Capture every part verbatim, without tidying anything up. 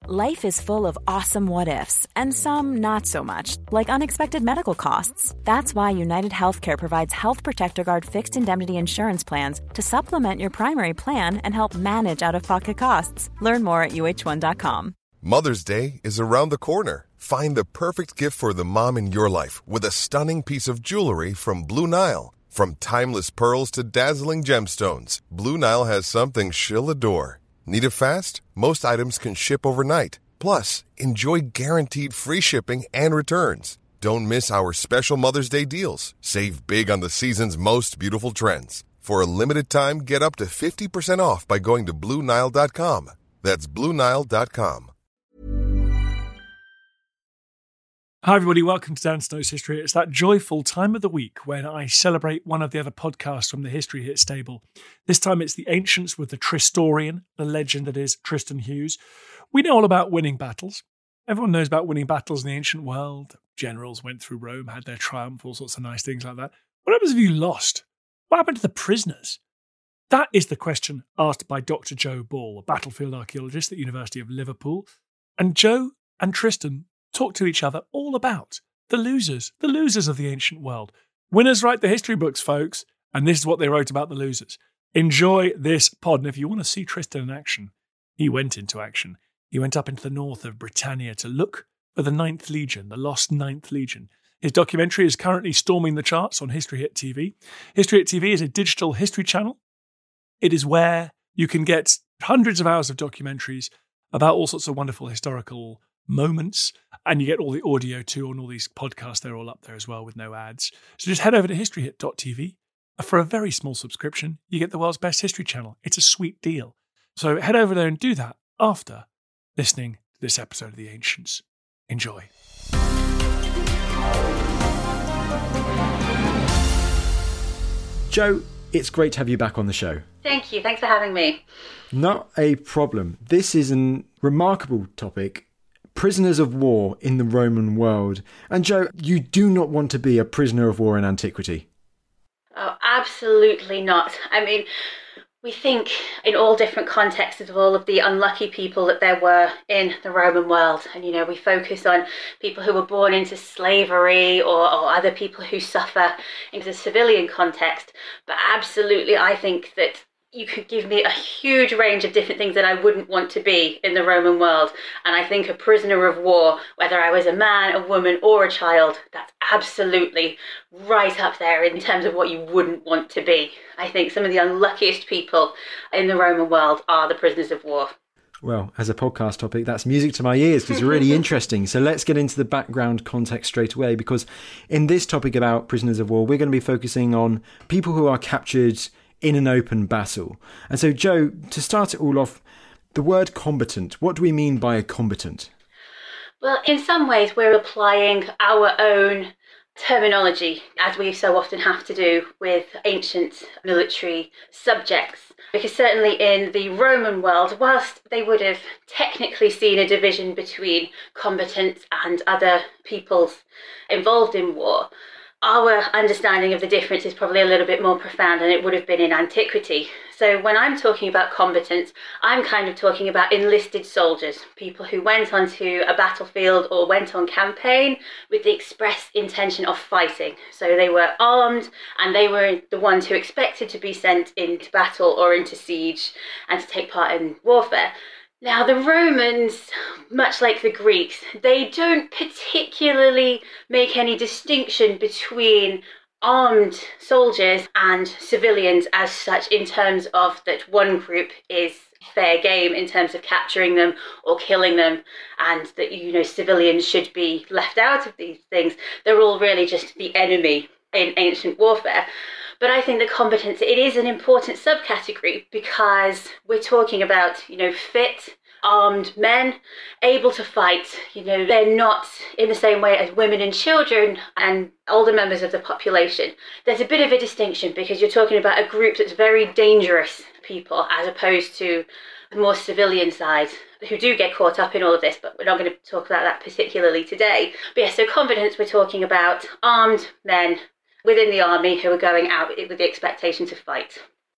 Life is full of awesome what-ifs, and some not so much, like unexpected medical costs. That's why United Healthcare provides Health Protector Guard fixed indemnity insurance plans to supplement your primary plan and help manage out-of-pocket costs. Learn more at U H one dot com. Mother's Day is around the corner. Find the perfect gift for the mom in your life with a stunning piece of jewelry from Blue Nile. From timeless pearls to dazzling gemstones, Blue Nile has something she'll adore. Need it fast? Most items can ship overnight. Plus, enjoy guaranteed free shipping and returns. Don't miss our special Mother's Day deals. Save big on the season's most beautiful trends. For a limited time, get up to fifty percent off by going to Blue Nile dot com. That's Blue Nile dot com. Hi everybody, welcome to Dan Snow's History. It's that joyful time of the week when I celebrate one of the other podcasts from the History Hit stable. This time it's the Ancients with the Tristorian, the legend that is Tristan Hughes. We know all about winning battles. Everyone knows about winning battles in the ancient world. Generals went through Rome, had their triumph, all sorts of nice things like that. What happens if you lost? What happened to the prisoners? That is the question asked by Doctor Joe Ball, a battlefield archaeologist at the University of Liverpool. And Joe and Tristan talk to each other all about the losers, the losers of the ancient world. Winners write the history books, folks, and this is what they wrote about the losers. Enjoy this pod, and if you want to see Tristan in action, he went into action. He went up into the north of Britannia to look for the Ninth Legion, the lost Ninth Legion. His documentary is currently storming the charts on History Hit T V. History Hit T V is a digital history channel. It is where you can get hundreds of hours of documentaries about all sorts of wonderful historical moments, and you get all the audio too on all these podcasts. They're all up there as well with no ads. So just head over to history hit dot t v. For a very small subscription, you get the world's best history channel. It's a sweet deal. So head over there and do that after listening to this episode of The Ancients. Enjoy. Joe, it's great to have you back on the show. Thank you. Thanks for having me. Not a problem. This is a remarkable topic. Prisoners of war in the Roman world. And Joe, you do not want to be a prisoner of war in antiquity. Oh, absolutely not. I mean, we think in all different contexts of all of the unlucky people that there were in the Roman world. And, you know, we focus on people who were born into slavery or, or other people who suffer in the civilian context. But absolutely, I think that you could give me a huge range of different things that I wouldn't want to be in the Roman world. And I think a prisoner of war, whether I was a man, a woman, or a child, that's absolutely right up there in terms of what you wouldn't want to be. I think some of the unluckiest people in the Roman world are the prisoners of war. Well, as a podcast topic, that's music to my ears because it's really interesting. So let's get into the background context straight away, because in this topic about prisoners of war, we're going to be focusing on people who are captured in an open battle. And so, Joe, to start it all off, the word combatant, what do we mean by a combatant? Well, in some ways, we're applying our own terminology, as we so often have to do with ancient military subjects. Because certainly in the Roman world, whilst they would have technically seen a division between combatants and other peoples involved in war, our understanding of the difference is probably a little bit more profound than it would have been in antiquity. So when I'm talking about combatants, I'm kind of talking about enlisted soldiers, people who went onto a battlefield or went on campaign with the express intention of fighting. So they were armed and they were the ones who expected to be sent into battle or into siege and to take part in warfare. Now, the Romans, much like the Greeks, they don't particularly make any distinction between armed soldiers and civilians as such, in terms of that one group is fair game in terms of capturing them or killing them, and that, you know, civilians should be left out of these things. They're all really just the enemy in ancient warfare. But I think the combatants, it is an important subcategory because we're talking about, you know, fit, armed men, able to fight. You know, they're not in the same way as women and children and older members of the population. There's a bit of a distinction because you're talking about a group that's very dangerous people as opposed to the more civilian side who do get caught up in all of this, but we're not going to talk about that particularly today. But yeah, so combatants, we're talking about armed men within the army who are going out with the expectation to fight.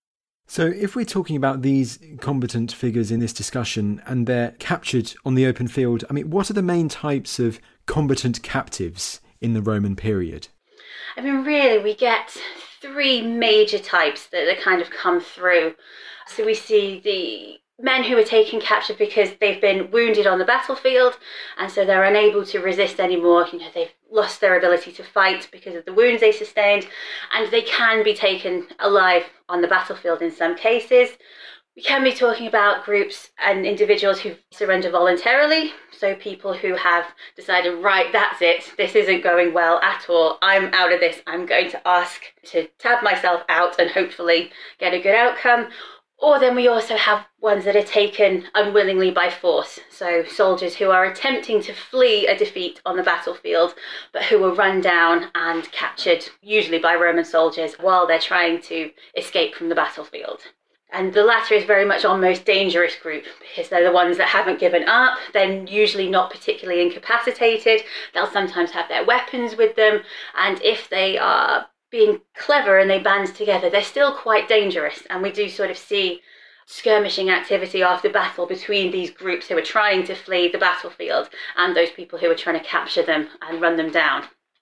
So if we're talking about these combatant figures in this discussion and they're captured on the open field, I mean, what are the main types of combatant captives in the Roman period? I mean, really, we get three major types that, that kind of come through. So we see the men who are taken captive because they've been wounded on the battlefield, and so they're unable to resist anymore. You know, they've lost their ability to fight because of the wounds they sustained, and they can be taken alive on the battlefield in some cases. We can be talking about groups and individuals who surrender voluntarily, so people who have decided, right, that's it, this isn't going well at all, I'm out of this, I'm going to ask to tab myself out and hopefully get a good outcome. Or then we also have ones that are taken unwillingly by force, so soldiers who are attempting to flee a defeat on the battlefield, but who are run down and captured, usually by Roman soldiers, while they're trying to escape from the battlefield. And the latter is very much our most dangerous group, because they're the ones that haven't given up. They're usually not particularly incapacitated. They'll sometimes have their weapons with them, and if they are being clever and they band together, they're still quite dangerous. And we do sort of see skirmishing activity after battle between these groups who are trying to flee the battlefield and those people who are trying to capture them and run them down.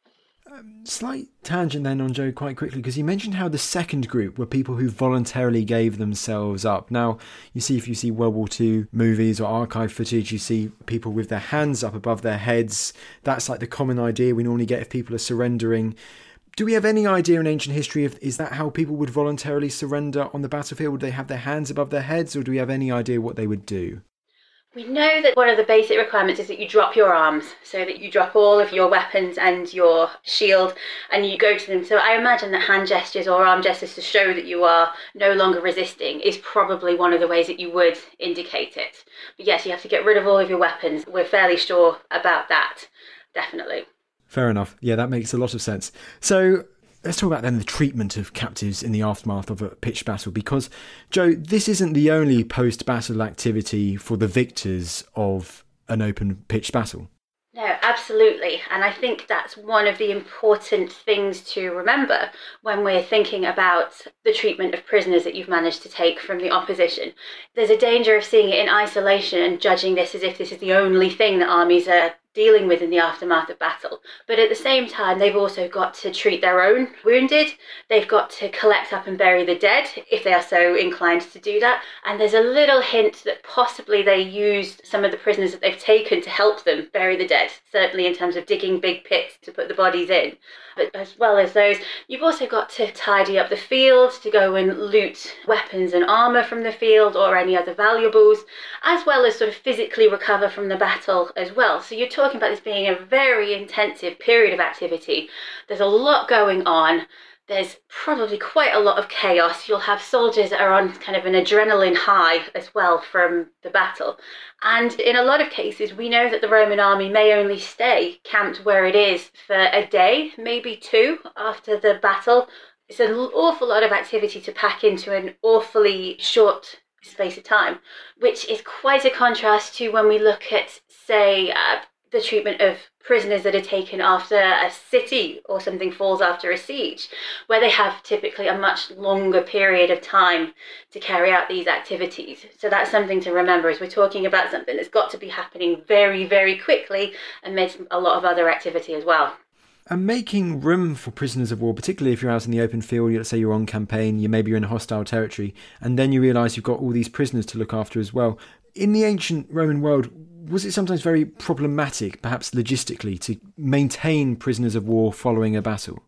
Um, slight tangent then on Joe quite quickly, because you mentioned how the second group were people who voluntarily gave themselves up. Now, you see, if you see World War Two movies or archive footage, you see people with their hands up above their heads. That's like the common idea we normally get if people are surrendering. Do we have any idea in ancient history of, is that how people would voluntarily surrender on the battlefield? Would they have their hands above their heads, or do we have any idea what they would do? We know that one of the basic requirements is that you drop your arms, so that you drop all of your weapons and your shield and you go to them. So I imagine that hand gestures or arm gestures to show that you are no longer resisting is probably one of the ways that you would indicate it. But yes, you have to get rid of all of your weapons. We're fairly sure about that, definitely. Fair enough. Yeah, that makes a lot of sense. So let's talk about then the treatment of captives in the aftermath of a pitched battle, because, Joe, this isn't the only post-battle activity for the victors of an open pitched battle. No, absolutely. And I think that's one of the important things to remember when we're thinking about the treatment of prisoners that you've managed to take from the opposition. There's a danger of seeing it in isolation and judging this as if this is the only thing that armies are dealing with in the aftermath of battle. But at the same time, they've also got to treat their own wounded. They've got to collect up and bury the dead, if they are so inclined to do that. And there's a little hint that possibly they used some of the prisoners that they've taken to help them bury the dead, certainly in terms of digging big pits to put the bodies in. But as well as those, you've also got to tidy up the field, to go and loot weapons and armour from the field or any other valuables, as well as sort of physically recover from the battle as well. So you're talking about this being a very intensive period of activity. There's a lot going on. There's probably quite a lot of chaos. You'll have soldiers that are on kind of an adrenaline high as well from the battle. And in a lot of cases, we know that the Roman army may only stay camped where it is for a day, maybe two, after the battle. It's an awful lot of activity to pack into an awfully short space of time, which is quite a contrast to when we look at, say, uh, the treatment of prisoners that are taken after a city or something falls after a siege, where they have typically a much longer period of time to carry out these activities. So that's something to remember as we're talking about something that's got to be happening very, very quickly amidst a lot of other activity as well. And making room for prisoners of war, particularly if you're out in the open field, let's say you're on campaign, you maybe you're in a hostile territory, and then you realise you've got all these prisoners to look after as well. In the ancient Roman world, was it sometimes very problematic, perhaps logistically, to maintain prisoners of war following a battle?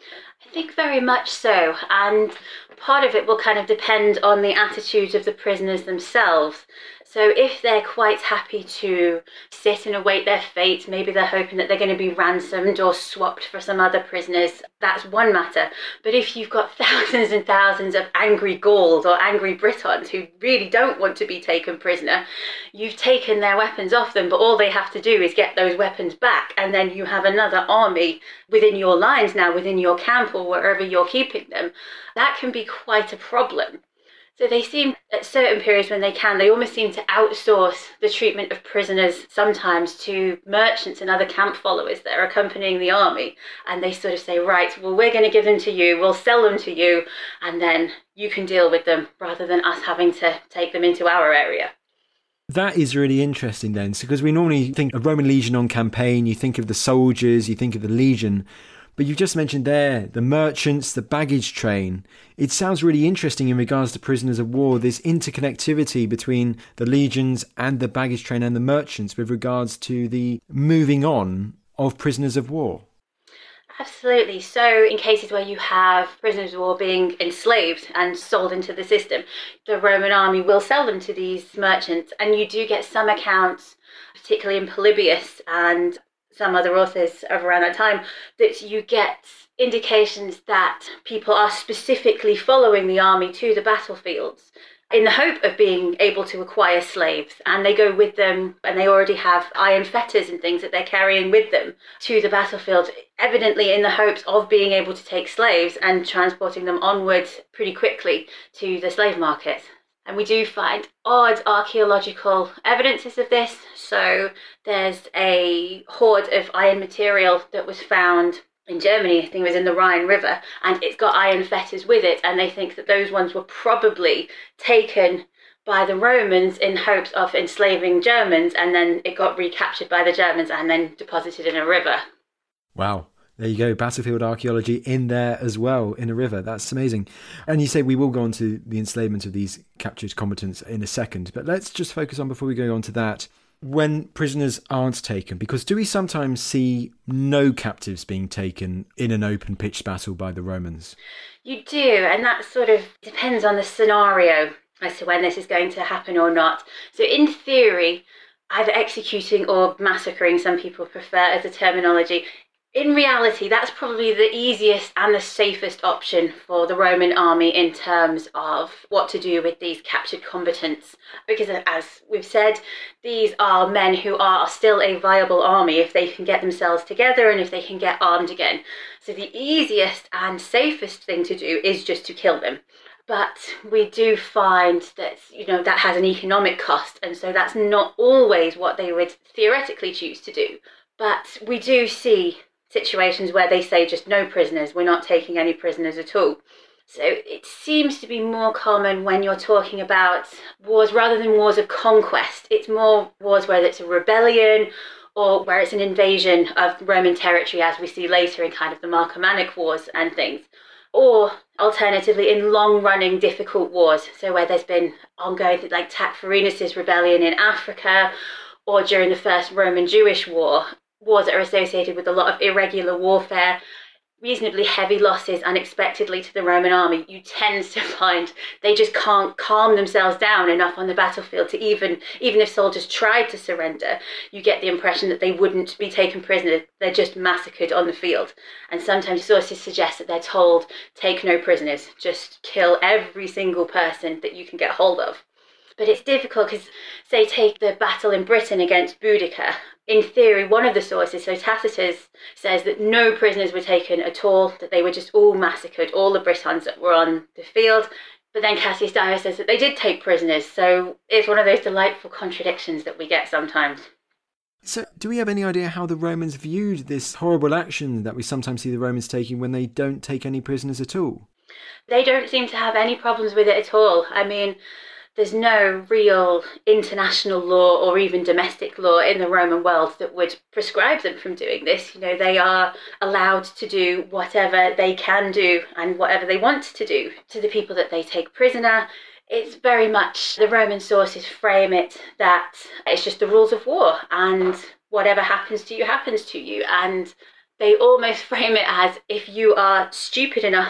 I think very much so, and part of it will kind of depend on the attitudes of the prisoners themselves. So if they're quite happy to sit and await their fate, maybe they're hoping that they're going to be ransomed or swapped for some other prisoners, that's one matter. But if you've got thousands and thousands of angry Gauls or angry Britons who really don't want to be taken prisoner, you've taken their weapons off them, but all they have to do is get those weapons back, and then you have another army within your lines now, within your camp or wherever you're keeping them. That can be quite a problem. So they seem, at certain periods when they can, they almost seem to outsource the treatment of prisoners sometimes to merchants and other camp followers that are accompanying the army. And they sort of say, right, well, we're going to give them to you, we'll sell them to you, and then you can deal with them rather than us having to take them into our area. That is really interesting then, because we normally think of Roman legion on campaign, you think of the soldiers, you think of the legion. But you've just mentioned there, the merchants, the baggage train. It sounds really interesting in regards to prisoners of war, this interconnectivity between the legions and the baggage train and the merchants with regards to the moving on of prisoners of war. Absolutely. So in cases where you have prisoners of war being enslaved and sold into the system, the Roman army will sell them to these merchants. And you do get some accounts, particularly in Polybius and some other authors of around that time, that you get indications that people are specifically following the army to the battlefields in the hope of being able to acquire slaves. And they go with them, and they already have iron fetters and things that they're carrying with them to the battlefield, evidently in the hopes of being able to take slaves and transporting them onwards pretty quickly to the slave market. And we do find odd archaeological evidences of this. So there's a hoard of iron material that was found in Germany, I think it was in the Rhine River, and it's got iron fetters with it. And they think that those ones were probably taken by the Romans in hopes of enslaving Germans, and then it got recaptured by the Germans and then deposited in a river. Wow. There you go, battlefield archaeology in there as well, in a river. That's amazing. And you say we will go on to the enslavement of these captured combatants in a second, but let's just focus on, before we go on to that, when prisoners aren't taken, because do we sometimes see no captives being taken in an open pitched battle by the Romans? You do, and that sort of depends on the scenario as to when this is going to happen or not. So in theory, either executing or massacring, some people prefer as a terminology. In reality, that's probably the easiest and the safest option for the Roman army in terms of what to do with these captured combatants. Because as we've said, these are men who are still a viable army if they can get themselves together and if they can get armed again. So the easiest and safest thing to do is just to kill them. But we do find that, you know, that has an economic cost. And so that's not always what they would theoretically choose to do. But we do see situations where they say just no prisoners, we're not taking any prisoners at all. So it seems to be more common when you're talking about wars rather than wars of conquest. It's more wars where it's a rebellion or where it's an invasion of Roman territory, as we see later in kind of the Marcomannic Wars and things. Or alternatively in long-running difficult wars, so where there's been ongoing, like Tacfarinas' rebellion in Africa, or during the First Roman-Jewish War, wars that are associated with a lot of irregular warfare, reasonably heavy losses unexpectedly to the Roman army. You tend to find they just can't calm themselves down enough on the battlefield to even, even if soldiers tried to surrender, you get the impression that they wouldn't be taken prisoner. They're just massacred on the field. And sometimes sources suggest that they're told, take no prisoners, just kill every single person that you can get hold of. But it's difficult because, say, take the battle in Britain against Boudica. In theory, one of the sources, so Tacitus, says that no prisoners were taken at all, that they were just all massacred, all the Britons that were on the field. But then Cassius Dio says that they did take prisoners. So it's one of those delightful contradictions that we get sometimes. So do we have any idea how the Romans viewed this horrible action that we sometimes see the Romans taking when they don't take any prisoners at all? They don't seem to have any problems with it at all. I mean, there's no real international law or even domestic law in the Roman world that would prescribe them from doing this. You know, they are allowed to do whatever they can do and whatever they want to do to the people that they take prisoner. It's very much, the Roman sources frame it that it's just the rules of war and whatever happens to you happens to you. And they almost frame it as if you are stupid enough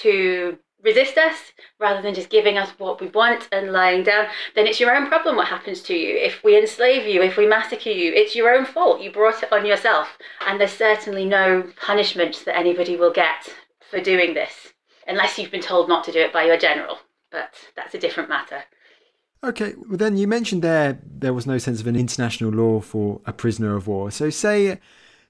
to resist us rather than just giving us what we want and lying down, then it's your own problem what happens to you. If we enslave you, if we massacre you, it's your own fault. You brought it on yourself. And there's certainly no punishment that anybody will get for doing this, unless you've been told not to do it by your general. But that's a different matter. Okay, well then you mentioned there there was no sense of an international law for a prisoner of war. So say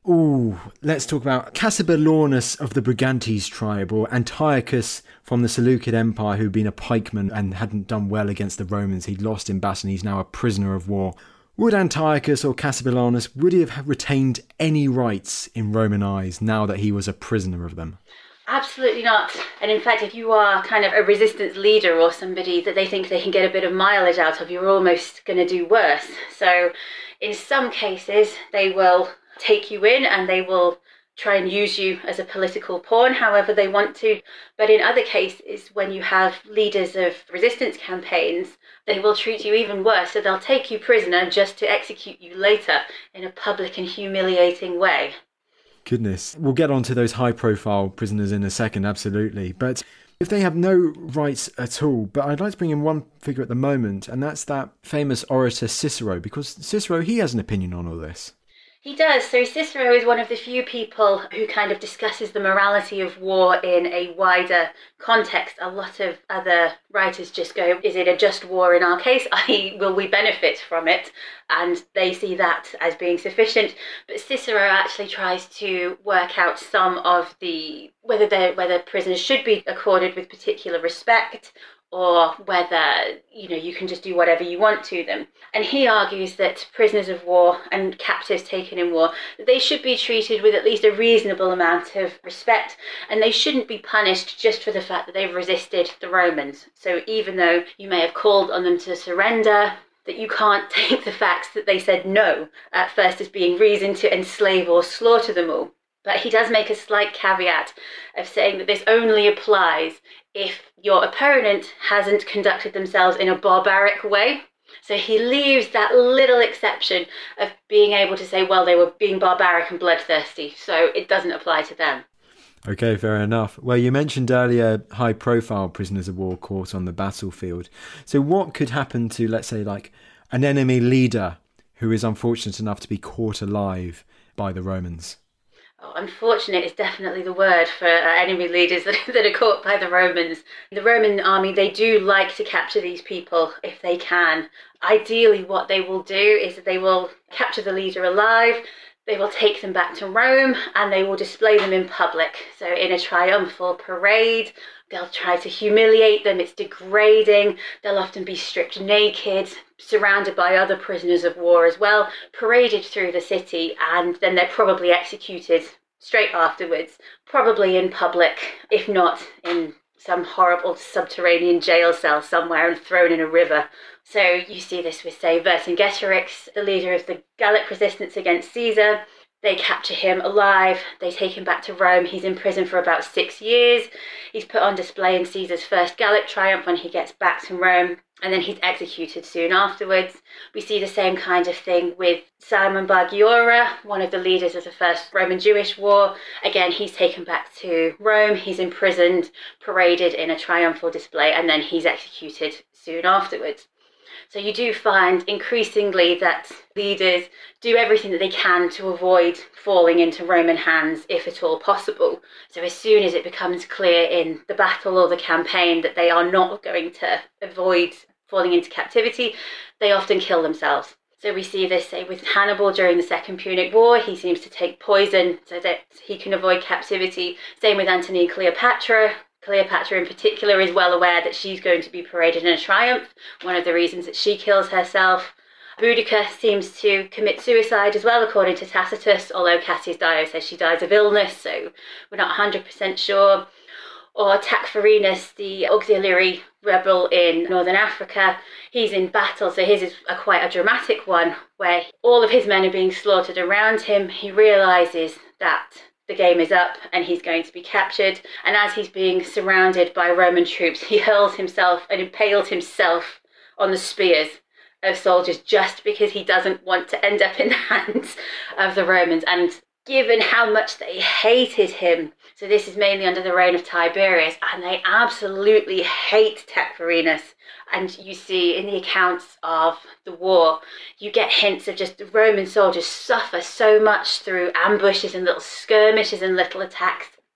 Ooh, let's talk about Cassibellaunus of the Brigantes tribe, or Antiochus from the Seleucid Empire, who'd been a pikeman and hadn't done well against the Romans. He'd lost in battle and he's now a prisoner of war. Would Antiochus or Cassibellaunus, would he have retained any rights in Roman eyes now that he was a prisoner of them? Absolutely not. And in fact, if you are kind of a resistance leader or somebody that they think they can get a bit of mileage out of, you're almost going to do worse. So in some cases, they will take you in and they will try and use you as a political pawn however they want to. But in other cases, when you have leaders of resistance campaigns, they will treat you even worse. So they'll take you prisoner just to execute you later in a public and humiliating way. Goodness. We'll get on to those high-profile prisoners in a second, absolutely. But if they have no rights at all, but I'd like to bring in one figure at the moment, and that's that famous orator Cicero, because Cicero, he has an opinion on all this. He does. So Cicero is one of the few people who kind of discusses the morality of war in a wider context. A lot of other writers just go, is it a just war in our case? that is, will we benefit from it? And they see that as being sufficient. But Cicero actually tries to work out some of the, whether they whether prisoners should be accorded with particular respect, or whether, you know, you can just do whatever you want to them. And he argues that prisoners of war and captives taken in war, they should be treated with at least a reasonable amount of respect, and they shouldn't be punished just for the fact that they've resisted the Romans. So even though you may have called on them to surrender, that you can't take the facts that they said no at first as being reason to enslave or slaughter them all. But he does make a slight caveat of saying that this only applies if your opponent hasn't conducted themselves in a barbaric way. So he leaves that little exception of being able to say, well, they were being barbaric and bloodthirsty, so it doesn't apply to them. Okay, fair enough. Well, you mentioned earlier high-profile prisoners of war caught on the battlefield. So what could happen to, let's say, like an enemy leader who is unfortunate enough to be caught alive by the Romans? Oh, unfortunate is definitely the word for uh, enemy leaders that, that are caught by the Romans. The Roman army, they do like to capture these people if they can. Ideally, what they will do is that they will capture the leader alive, they will take them back to Rome, and they will display them in public. So in a triumphal parade, they'll try to humiliate them. It's degrading. They'll often be stripped naked, surrounded by other prisoners of war as well, paraded through the city, and then they're probably executed straight afterwards, probably in public, if not in some horrible subterranean jail cell somewhere and thrown in a river. So you see this with, say, Vercingetorix, the leader of the Gallic resistance against Caesar. They capture him alive, they take him back to Rome. He's in prison for about six years. He's put on display in Caesar's first Gallic triumph when he gets back to Rome, and then he's executed soon afterwards. We see the same kind of thing with Simon Bar Giora, one of the leaders of the First Roman Jewish War. Again, he's taken back to Rome, he's imprisoned, paraded in a triumphal display, and then he's executed soon afterwards. So you do find increasingly that leaders do everything that they can to avoid falling into Roman hands, if at all possible. So as soon as it becomes clear in the battle or the campaign that they are not going to avoid falling into captivity, they often kill themselves. So we see this, say, with Hannibal during the Second Punic War. He seems to take poison so that he can avoid captivity. Same with Antony and Cleopatra. Cleopatra in particular is well aware that she's going to be paraded in a triumph, one of the reasons that she kills herself. Boudica seems to commit suicide as well, according to Tacitus, although Cassius Dio says she dies of illness, so we're not one hundred percent sure. Or Tacfarinas, the auxiliary rebel in northern Africa, he's in battle, so his is a quite a dramatic one, where all of his men are being slaughtered around him. He realises that the game is up and he's going to be captured. And as he's being surrounded by Roman troops, he hurls himself and impales himself on the spears of soldiers just because he doesn't want to end up in the hands of the Romans. And given how much they hated him, so this is mainly under the reign of Tiberius, and they absolutely hate Tacfarinas. And you see in the accounts of the war, you get hints of just the Roman soldiers suffer so much through ambushes and little skirmishes and little attacks.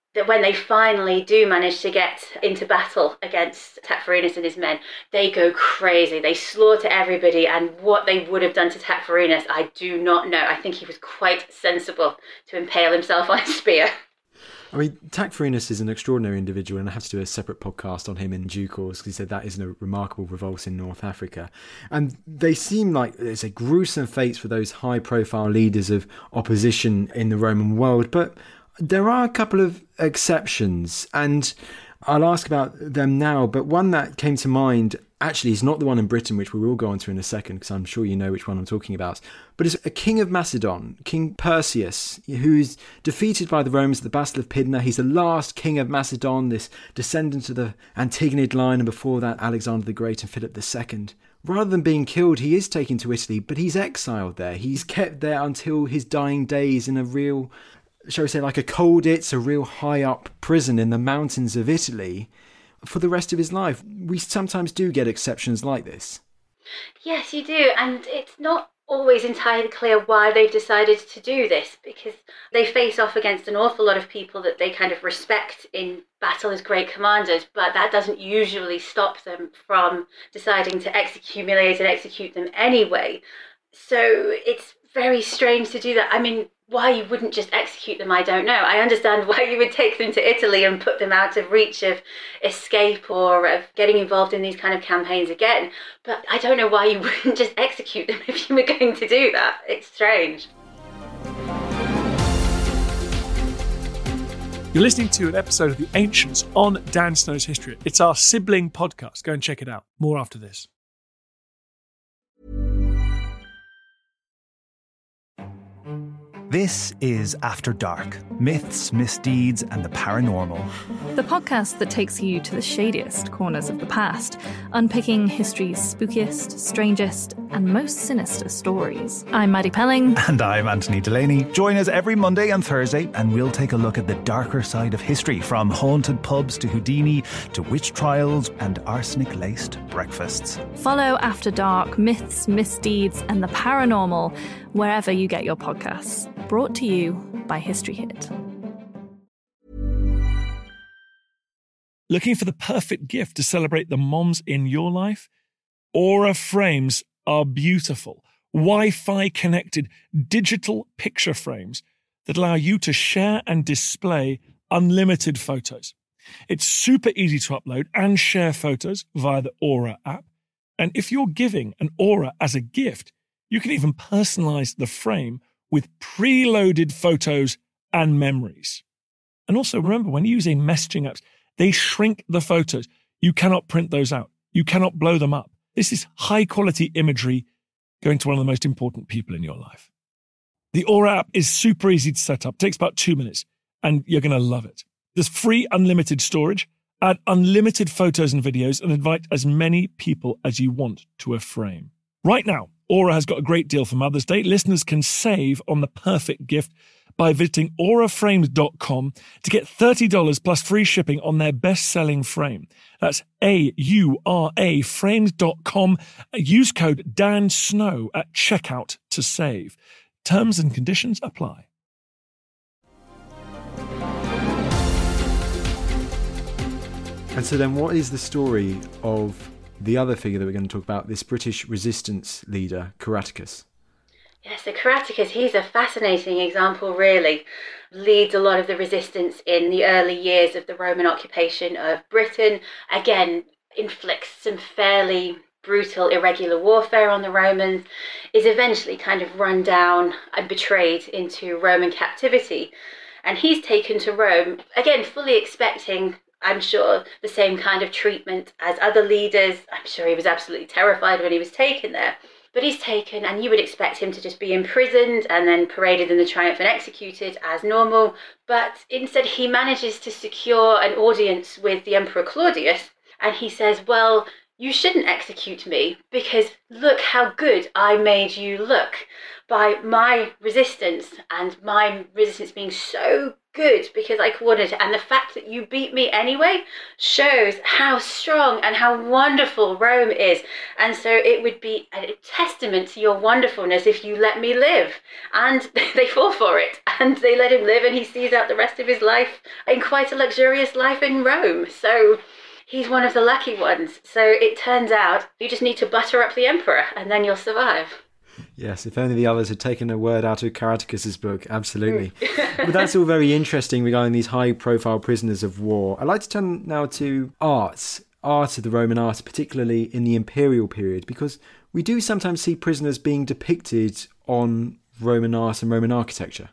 that when they finally do manage to get into battle against Tacfarinas and his men, they go crazy. They slaughter everybody, and what they would have done to Tacfarinas, I do not know. I think he was quite sensible to impale himself on a spear. I mean, Tacfarinas is an extraordinary individual, and I have to do a separate podcast on him in due course, because he said that is a remarkable revolt in North Africa. And they seem like it's a gruesome fate for those high-profile leaders of opposition in the Roman world, but there are a couple of exceptions, and I'll ask about them now, but one that came to mind actually is not the one in Britain, which we will go on to in a second, because I'm sure you know which one I'm talking about, but it's a king of Macedon, King Perseus, who's defeated by the Romans at the Battle of Pydna. He's the last king of Macedon, this descendant of the Antigonid line, and before that Alexander the Great and Philip the Second. Rather than being killed, he is taken to Italy, but he's exiled there. He's kept there until his dying days in a real, shall we say, like a Colditz, a real high up prison in the mountains of Italy for the rest of his life. We sometimes do get exceptions like this. Yes, you do. And it's not always entirely clear why they've decided to do this, because they face off against an awful lot of people that they kind of respect in battle as great commanders, but that doesn't usually stop them from deciding to excommunicate and execute them anyway. So it's very strange to do that. I mean, why you wouldn't just execute them, I don't know. I understand why you would take them to Italy and put them out of reach of escape or of getting involved in these kind of campaigns again. But I don't know why you wouldn't just execute them if you were going to do that. It's strange. You're listening to an episode of The Ancients on Dan Snow's History. It's our sibling podcast. Go and check it out. More after this. This is After Dark, myths, misdeeds, and the paranormal. The podcast that takes you to the shadiest corners of the past, unpicking history's spookiest, strangest, and most sinister stories. I'm Maddie Pelling. And I'm Anthony Delaney. Join us every Monday and Thursday, and we'll take a look at the darker side of history, from haunted pubs to Houdini, to witch trials and arsenic-laced breakfasts. Follow After Dark, myths, misdeeds, and the paranormal wherever you get your podcasts. Brought to you by History Hit. Looking for the perfect gift to celebrate the moms in your life? Aura frames are beautiful, Wi-Fi connected digital picture frames that allow you to share and display unlimited photos. It's super easy to upload and share photos via the Aura app. And if you're giving an Aura as a gift, you can even personalize the frame with preloaded photos and memories. And also remember, when using messaging apps, they shrink the photos. You cannot print those out. You cannot blow them up. This is high quality imagery going to one of the most important people in your life. The Aura app is super easy to set up. It takes about two minutes and you're going to love it. There's free unlimited storage, add unlimited photos and videos, and invite as many people as you want to a frame. Right now, Aura has got a great deal for Mother's Day. Listeners can save on the perfect gift by visiting aura frames dot com to get thirty dollars plus free shipping on their best-selling frame. That's A U R A frames dot com. Use code Dan Snow at checkout to save. Terms and conditions apply. And so then what is the story of the other figure that we're going to talk about, this British resistance leader, Caratacus? Yes, so Caratacus, he's a fascinating example, really. Leads a lot of the resistance in the early years of the Roman occupation of Britain. Again, inflicts some fairly brutal, irregular warfare on the Romans, is eventually kind of run down and betrayed into Roman captivity. And he's taken to Rome, again, fully expecting, I'm sure, the same kind of treatment as other leaders. I'm sure he was absolutely terrified when he was taken there. But he's taken, and you would expect him to just be imprisoned and then paraded in the Triumph and executed as normal. But instead, he manages to secure an audience with the Emperor Claudius. And he says, well, you shouldn't execute me because look how good I made you look by my resistance and my resistance being so good because I coordinated. And the fact that you beat me anyway shows how strong and how wonderful Rome is. And so it would be a testament to your wonderfulness if you let me live. And they fall for it and they let him live, and he sees out the rest of his life in quite a luxurious life in Rome. So he's one of the lucky ones. So it turns out you just need to butter up the emperor and then you'll survive. Yes, if only the others had taken a word out of Caraticus's book, absolutely. But that's all very interesting regarding these high-profile prisoners of war. I'd like to turn now to arts, art of the Roman art, particularly in the imperial period, because we do sometimes see prisoners being depicted on Roman art and Roman architecture.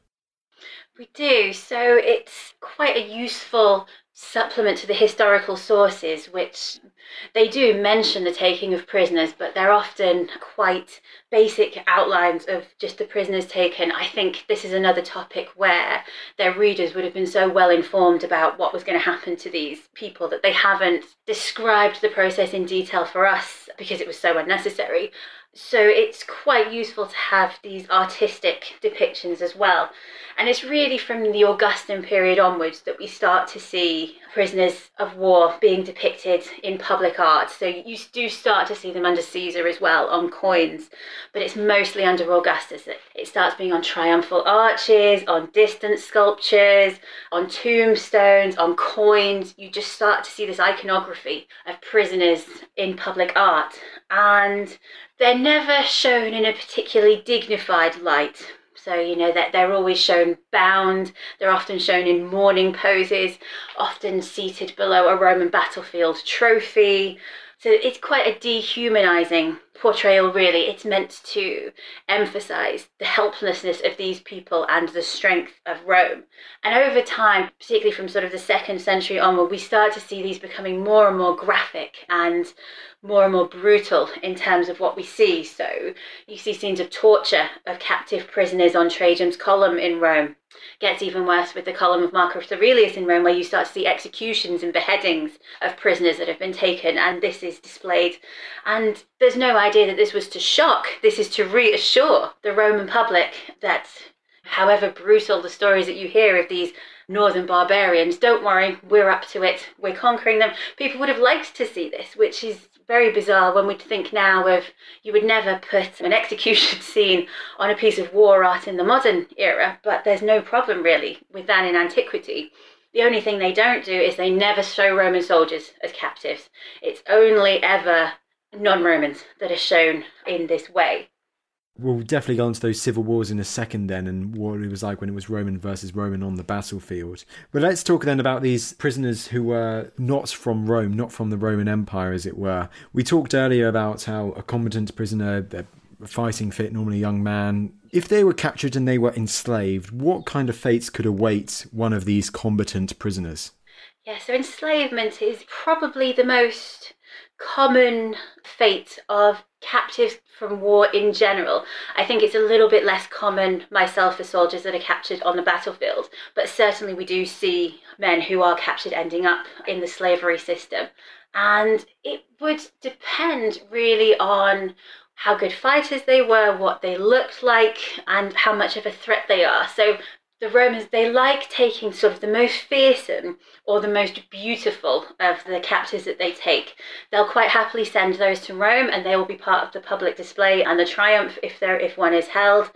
We do, so it's quite a useful supplement to the historical sources, which they do mention the taking of prisoners, but they're often quite basic outlines of just the prisoners taken. I think this is another topic where their readers would have been so well informed about what was going to happen to these people that they haven't described the process in detail for us because it was so unnecessary. So it's quite useful to have these artistic depictions as well. And it's really from the Augustan period onwards that we start to see prisoners of war being depicted in public art. So you do start to see them under Caesar as well on coins, but it's mostly under Augustus that it starts being on triumphal arches, on distant sculptures, on tombstones, on coins. You just start to see this iconography of prisoners in public art. And they're never shown in a particularly dignified light. So, you know, that they're always shown bound. They're often shown in mourning poses, often seated below a Roman battlefield trophy. So it's quite a dehumanizing portrayal, really. It's meant to emphasize the helplessness of these people and the strength of Rome. And over time, particularly from sort of the second century onward, we start to see these becoming more and more graphic and more and more brutal in terms of what we see. So you see scenes of torture of captive prisoners on Trajan's Column in Rome. Gets even worse with the Column of Marcus Aurelius in Rome, where you start to see executions and beheadings of prisoners that have been taken, and this is displayed. And there's no idea that this was to shock. This is to reassure the Roman public that however brutal the stories that you hear of these northern barbarians, don't worry, we're up to it, we're conquering them. People would have liked to see this, which is very bizarre when we think now of, you would never put an execution scene on a piece of war art in the modern era, but there's no problem really with that in antiquity. The only thing they don't do is they never show Roman soldiers as captives. It's only ever non-Romans that are shown in this way. We'll definitely go into those civil wars in a second then, and what it was like when it was Roman versus Roman on the battlefield. But let's talk then about these prisoners who were not from Rome, not from the Roman Empire, as it were. We talked earlier about how a combatant prisoner, a fighting fit, normally a young man, if they were captured and they were enslaved, what kind of fates could await one of these combatant prisoners? Yeah, so enslavement is probably the most common fate of captives from war in general. I think it's a little bit less common myself for soldiers that are captured on the battlefield, but certainly we do see men who are captured ending up in the slavery system. And it would depend really on how good fighters they were, what they looked like, and how much of a threat they are. So the Romans, they like taking sort of the most fearsome or the most beautiful of the captives that they take. They'll quite happily send those to Rome, and they will be part of the public display and the triumph if there if one is held.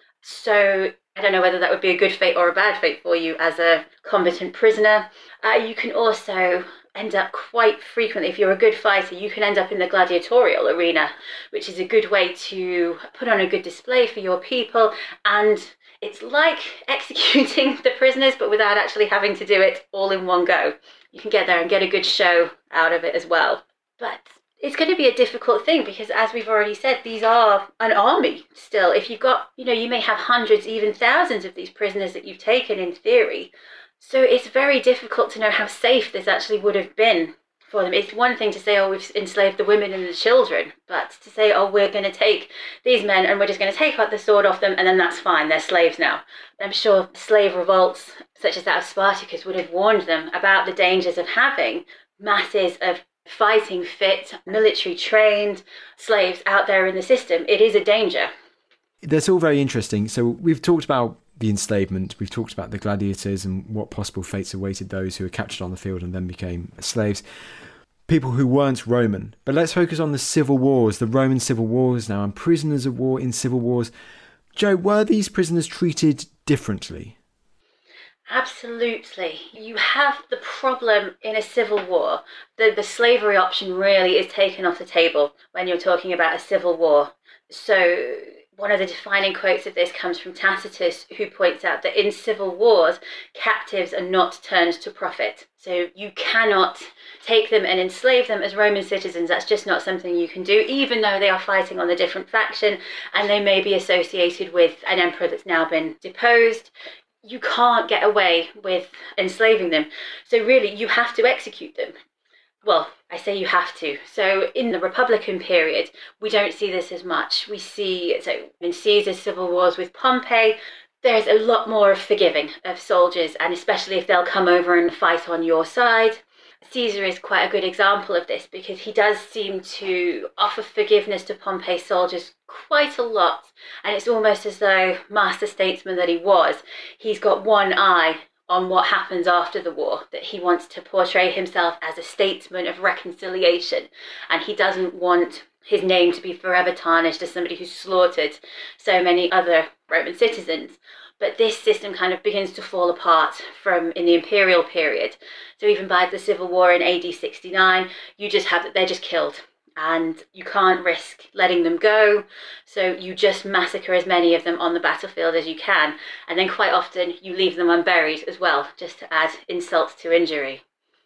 So I don't know whether that would be a good fate or a bad fate for you as a combatant prisoner. Uh, you can also end up quite frequently, if you're a good fighter, you can end up in the gladiatorial arena, which is a good way to put on a good display for your people. And it's like executing the prisoners, but without actually having to do it all in one go. You can get there and get a good show out of it as well. But it's going to be a difficult thing because, as we've already said, these are an army still. If you've got, you know, you may have hundreds, even thousands of these prisoners that you've taken in theory. So it's very difficult to know how safe this actually would have been for them. It's one thing to say, oh, we've enslaved the women and the children, but to say, oh, we're going to take these men and we're just going to take out the sword off them and then that's fine, they're slaves now. I'm sure slave revolts, such as that of Spartacus, would have warned them about the dangers of having masses of fighting fit, military trained slaves out there in the system, it is a danger. That's all very interesting. So we've talked about the enslavement, we've talked about the gladiators and what possible fates awaited those who were captured on the field and then became slaves. People who weren't Roman. But let's focus on the civil wars, the Roman civil wars now, and prisoners of war in civil wars. Joe, were these prisoners treated differently? Absolutely. You have the problem in a civil war. The, the slavery option really is taken off the table when you're talking about a civil war. So one of the defining quotes of this comes from Tacitus, who points out that in civil wars, captives are not turned to profit. So you cannot take them and enslave them as Roman citizens. That's just not something you can do, even though they are fighting on a different faction and they may be associated with an emperor that's now been deposed. You can't get away with enslaving them. So really, you have to execute them. Well, I say you have to. So in the Republican period, we don't see this as much. We see, so in Caesar's civil wars with Pompey, there's a lot more forgiving of soldiers, and especially if they'll come over and fight on your side. Caesar is quite a good example of this because he does seem to offer forgiveness to Pompey's soldiers quite a lot. And it's almost as though, master statesman that he was, he's got one eye on what happens after the war, that he wants to portray himself as a statesman of reconciliation, and he doesn't want his name to be forever tarnished as somebody who slaughtered so many other Roman citizens. But this system kind of begins to fall apart from in the imperial period. So even by the civil war in A D sixty-nine, you just have that they're just killed. And you can't risk letting them go, so you just massacre as many of them on the battlefield as you can, and then quite often you leave them unburied as well, just to add insult to injury.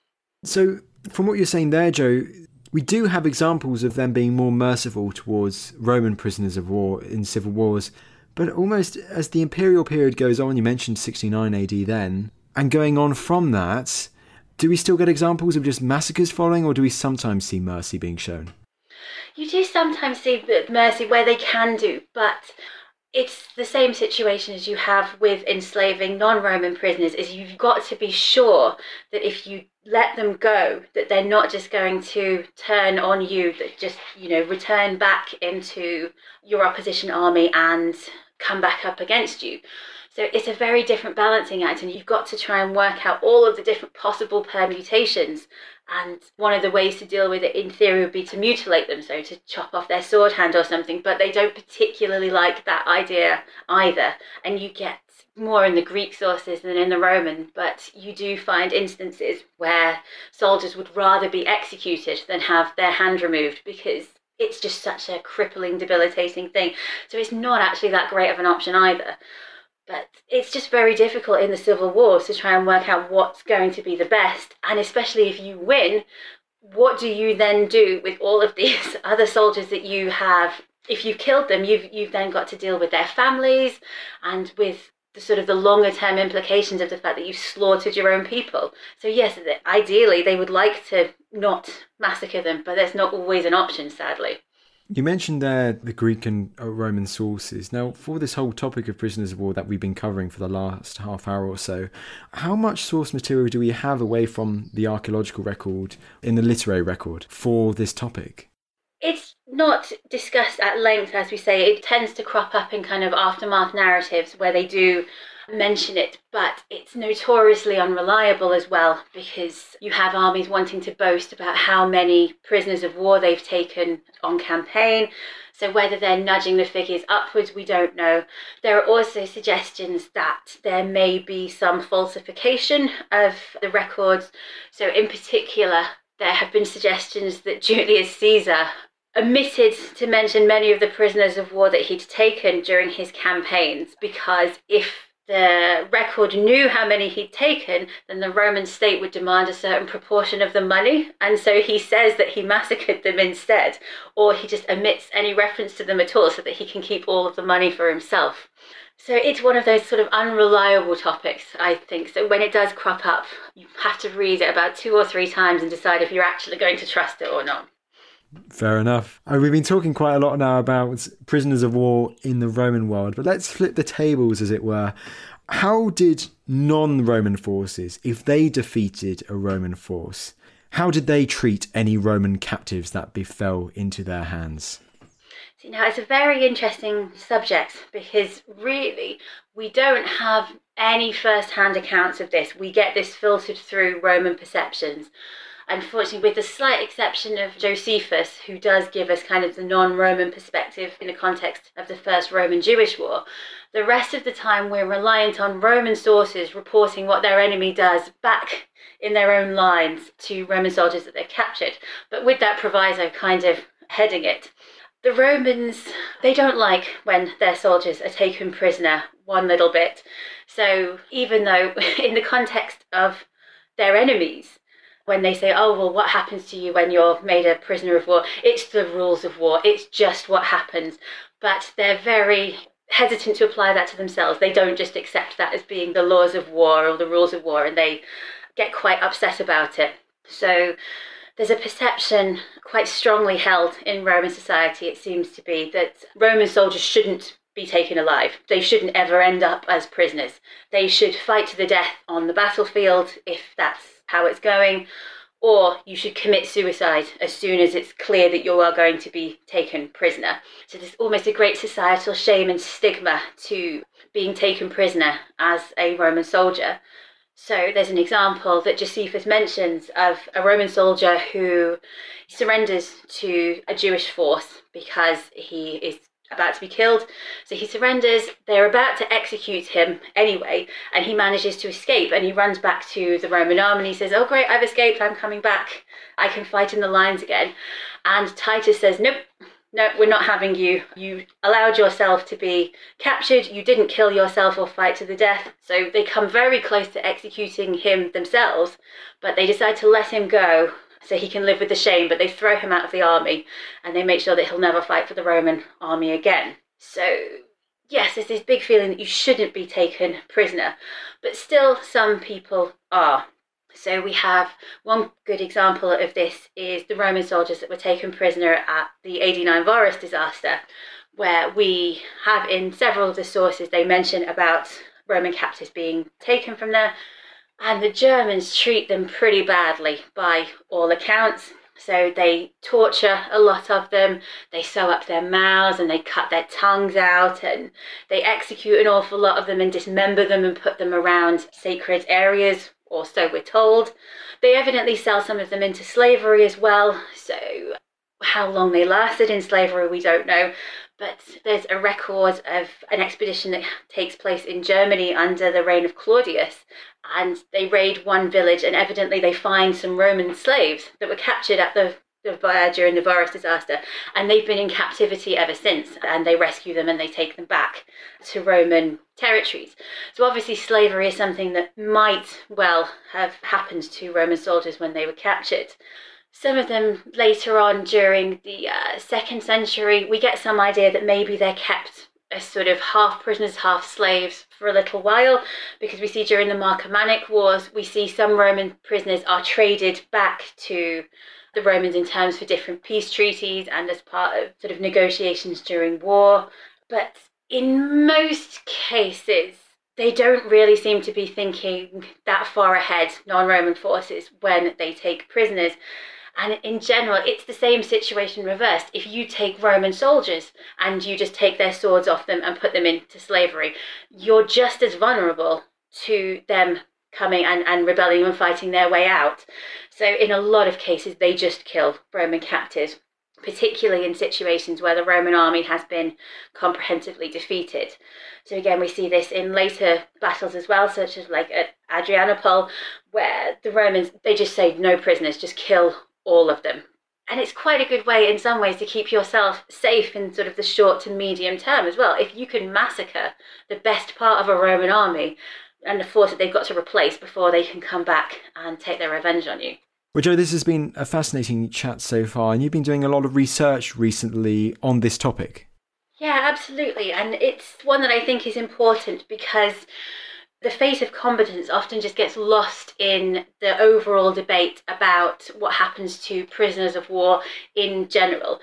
So from what you're saying there, Joe, we do have examples of them being more merciful towards Roman prisoners of war in civil wars, but almost as the imperial period goes on, you mentioned sixty-nine A D then, and going on from that, do we still get examples of just massacres following, or do we sometimes see mercy being shown? You do sometimes see mercy where they can do, but it's the same situation as you have with enslaving non-Roman prisoners, is you've got to be sure that if you let them go, that they're not just going to turn on you, that just, you know, return back into your opposition army and come back up against you. So it's a very different balancing act, and you've got to try and work out all of the different possible permutations. And one of the ways to deal with it, in theory, would be to mutilate them, so to chop off their sword hand or something. But they don't particularly like that idea either. And you get more in the Greek sources than in the Roman, but you do find instances where soldiers would rather be executed than have their hand removed, because it's just such a crippling, debilitating thing. So it's not actually that great of an option either. But it's just very difficult in the civil wars to try and work out what's going to be the best. And especially if you win, what do you then do with all of these other soldiers that you have? If you've killed them, you've you've then got to deal with their families and with the sort of the longer term implications of the fact that you've slaughtered your own people. So yes, ideally they would like to not massacre them, but that's not always an option, sadly. You mentioned there the Greek and Roman sources. Now, for this whole topic of prisoners of war that we've been covering for the last half hour or so, how much source material do we have away from the archaeological record in the literary record for this topic? It's not discussed at length, as we say. It tends to crop up in kind of aftermath narratives where they do mention it, but it's notoriously unreliable as well, because you have armies wanting to boast about how many prisoners of war they've taken on campaign. So whether they're nudging the figures upwards, we don't know. There are also suggestions that there may be some falsification of the records. So in particular, there have been suggestions that Julius Caesar omitted to mention many of the prisoners of war that he'd taken during his campaigns, because if the record knew how many he'd taken, then the Roman state would demand a certain proportion of the money. And so he says that he massacred them instead, or he just omits any reference to them at all so that he can keep all of the money for himself. So it's one of those sort of unreliable topics, I think. So when it does crop up, you have to read it about two or three times and decide if you're actually going to trust it or not. Fair enough. Uh, we've been talking quite a lot now about prisoners of war in the Roman world, but let's flip the tables, as it were. How did non-Roman forces, if they defeated a Roman force, How did they treat any Roman captives that befell into their hands? See, now it's a very interesting subject because really we don't have any first-hand accounts of this. We get this filtered through Roman perceptions. Unfortunately, with the slight exception of Josephus, who does give us kind of the non-Roman perspective in the context of the First Roman-Jewish War, the rest of the time we're reliant on Roman sources reporting what their enemy does back in their own lines to Roman soldiers that they've captured. But with that proviso kind of heading it, the Romans, they don't like when their soldiers are taken prisoner one little bit. So even though in the context of their enemies, when they say, oh, well, what happens to you when you're made a prisoner of war? It's the rules of war. It's just what happens. But they're very hesitant to apply that to themselves. They don't just accept that as being the laws of war or the rules of war, and they get quite upset about it. So there's a perception quite strongly held in Roman society, it seems to be, that Roman soldiers shouldn't be taken alive. They shouldn't ever end up as prisoners. They should fight to the death on the battlefield if that's how it's going, or you should commit suicide as soon as it's clear that you are going to be taken prisoner. So there's almost a great societal shame and stigma to being taken prisoner as a Roman soldier. So there's an example that Josephus mentions of a Roman soldier who surrenders to a Jewish force because he is about to be killed. So he surrenders, they're about to execute him anyway, and he manages to escape, and he runs back to the Roman army and he says, oh great, I've escaped, I'm coming back, I can fight in the lines again. And Titus says, nope, no, we're not having you. You allowed yourself to be captured, you didn't kill yourself or fight to the death. So they come very close to executing him themselves, but they decide to let him go so he can live with the shame, but they throw him out of the army and they make sure that he'll never fight for the Roman army again. So yes, there's this big feeling that you shouldn't be taken prisoner, but still some people are. So we have one good example of this is the Roman soldiers that were taken prisoner at the A D nine Varus disaster, where we have in several of the sources they mention about Roman captives being taken from there. And the Germans treat them pretty badly by all accounts. So they torture a lot of them, they sew up their mouths and they cut their tongues out, and they execute an awful lot of them and dismember them and put them around sacred areas, or so we're told. They evidently sell some of them into slavery as well, so how long they lasted in slavery we don't know. But there's a record of an expedition that takes place in Germany under the reign of Claudius, and they raid one village and evidently they find some Roman slaves that were captured at the, the uh, during the Varus disaster, and they've been in captivity ever since, and they rescue them and they take them back to Roman territories. So obviously slavery is something that might well have happened to Roman soldiers when they were captured. Some of them later on during the uh, second century, we get some idea that maybe they're kept as sort of half prisoners, half slaves for a little while, because we see during the Marcomannic Wars, we see some Roman prisoners are traded back to the Romans in terms for different peace treaties and as part of sort of negotiations during war. But in most cases, they don't really seem to be thinking that far ahead, non-Roman forces, when they take prisoners. And in general, it's the same situation reversed. If you take Roman soldiers and you just take their swords off them and put them into slavery, you're just as vulnerable to them coming and, and rebelling and fighting their way out. So in a lot of cases, they just kill Roman captives, particularly in situations where the Roman army has been comprehensively defeated. So again, we see this in later battles as well, such as like at Adrianople, where the Romans, they just say no prisoners, just kill all of them. And it's quite a good way in some ways to keep yourself safe in sort of the short to medium term as well. If you can massacre the best part of a Roman army and the force that they've got to replace before they can come back and take their revenge on you. Well, Joe, this has been a fascinating chat so far, and you've been doing a lot of research recently on this topic. Yeah, absolutely. And it's one that I think is important because the fate of combatants often just gets lost in the overall debate about what happens to prisoners of war in general.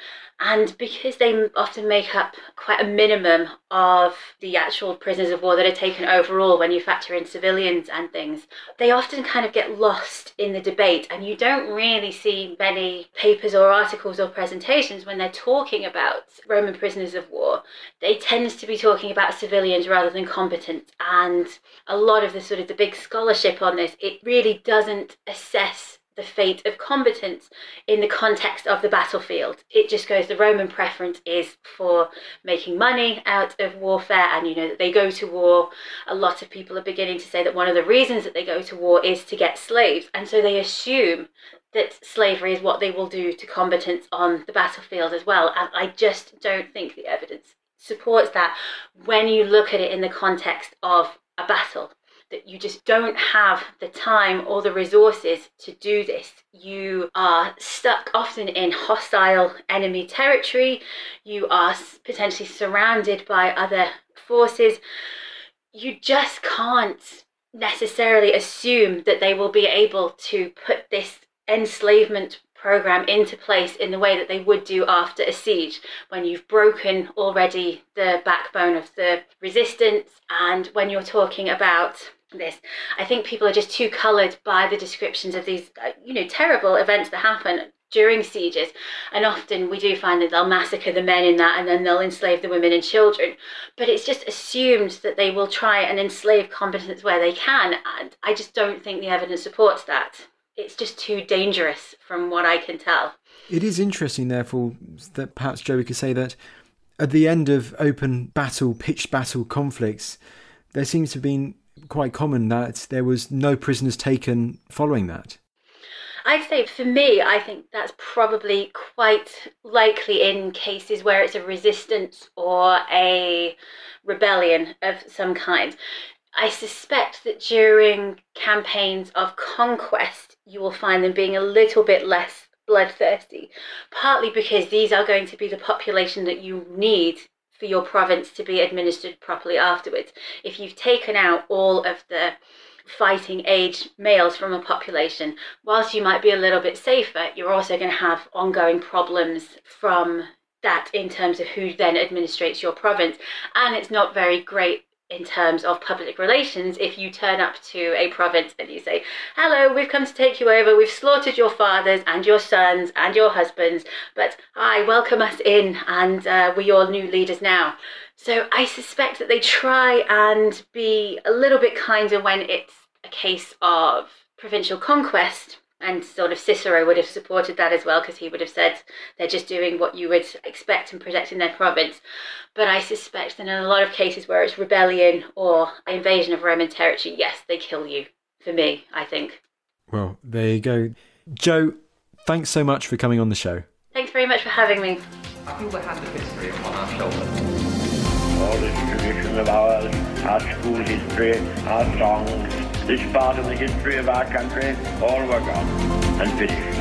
And because they often make up quite a minimum of the actual prisoners of war that are taken overall when you factor in civilians and things, they often kind of get lost in the debate, and you don't really see many papers or articles or presentations when they're talking about Roman prisoners of war. They tend to be talking about civilians rather than combatants, and a lot of the sort of the big scholarship on this, it really doesn't assess the fate of combatants in the context of the battlefield. It just goes, the Roman preference is for making money out of warfare, and you know that they go to war. A lot of people are beginning to say that one of the reasons that they go to war is to get slaves, and so they assume that slavery is what they will do to combatants on the battlefield as well. And I just don't think the evidence supports that when you look at it in the context of a battle. That you just don't have the time or the resources to do this. You are stuck often in hostile enemy territory. You are potentially surrounded by other forces. You just can't necessarily assume that they will be able to put this enslavement program into place in the way that they would do after a siege, when you've broken already the backbone of the resistance. And when you're talking about this, I think people are just too coloured by the descriptions of these, uh, you know, terrible events that happen during sieges. And often we do find that they'll massacre the men in that, and then they'll enslave the women and children. But it's just assumed that they will try and enslave combatants where they can. And I just don't think the evidence supports that. It's just too dangerous from what I can tell. It is interesting, therefore, that perhaps, Joe, we could say that at the end of open battle, pitched battle conflicts, there seems to have been quite common that there was no prisoners taken following that. I'd say for me, I think that's probably quite likely in cases where it's a resistance or a rebellion of some kind. I suspect that during campaigns of conquest, you will find them being a little bit less bloodthirsty, partly because these are going to be the population that you need for your province to be administered properly afterwards. If you've taken out all of the fighting age males from a population, whilst you might be a little bit safer, you're also going to have ongoing problems from that in terms of who then administrates your province. And it's not very great in terms of public relations if you turn up to a province and you say, hello, we've come to take you over, we've slaughtered your fathers and your sons and your husbands, but hi, welcome us in, and uh, we're your new leaders now. So I suspect that they try and be a little bit kinder when it's a case of provincial conquest. And sort of Cicero would have supported that as well, because he would have said they're just doing what you would expect and protecting their province. But I suspect that in a lot of cases where it's rebellion or invasion of Roman territory, yes, they kill you. For me, I think. Well, there you go. Joe, thanks so much for coming on the show. Thanks very much for having me. I feel we have the history upon our shoulders. All this tradition of ours, our school history, our songs, this part of the history of our country, all were gone and finished.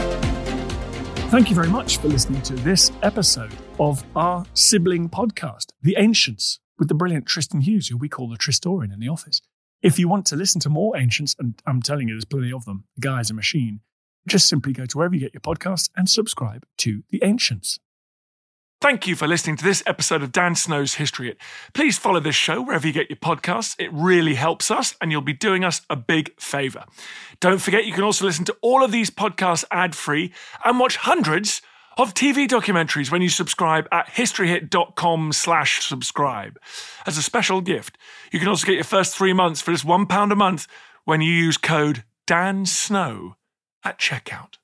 Thank you very much for listening to this episode of our sibling podcast, The Ancients, with the brilliant Tristan Hughes, who we call the Tristorian in the office. If you want to listen to more Ancients, and I'm telling you there's plenty of them, the guy's a machine, just simply go to wherever you get your podcasts and subscribe to The Ancients. Thank you for listening to this episode of Dan Snow's History Hit. Please follow this show wherever you get your podcasts. It really helps us, and you'll be doing us a big favour. Don't forget, you can also listen to all of these podcasts ad-free and watch hundreds of T V documentaries when you subscribe at historyhit.com slash subscribe. As a special gift, you can also get your first three months for just one pound a month when you use code DANSNOW at checkout.